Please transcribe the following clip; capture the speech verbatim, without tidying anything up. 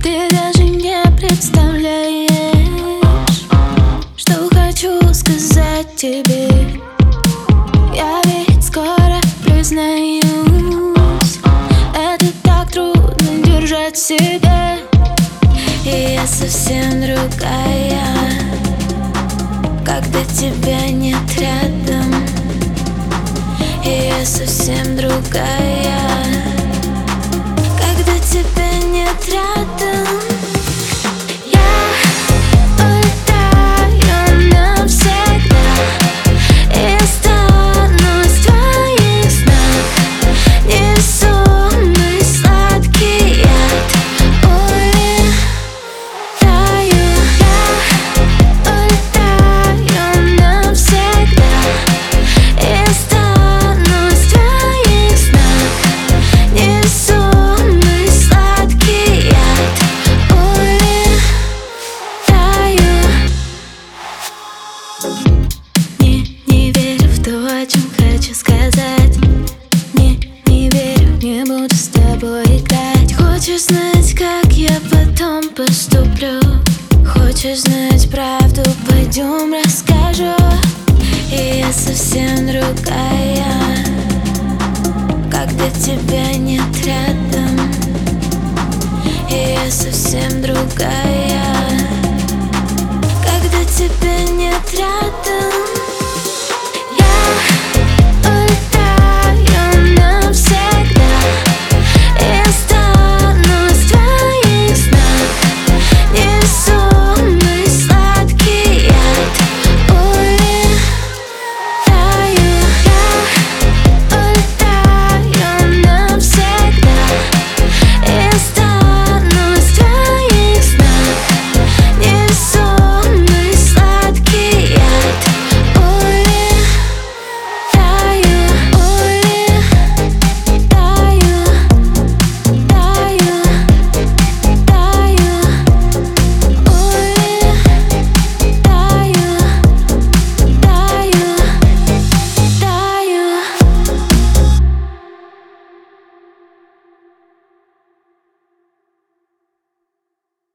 Ты даже не представляешь, что хочу сказать тебе. Я ведь скоро признаюсь, это так трудно держать в себе. И я совсем другая, когда тебя нет рядом. И я совсем другая, когда тебя нет рядом. Не, не верю в то, о чем хочу сказать. Не, не верю, не буду с тобой играть. Хочешь знать, как я потом поступлю? Хочешь знать правду? Пойдем расскажу. И я совсем другая, когда тебя нет рядом. И я совсем другая, когда тебя нет рядом.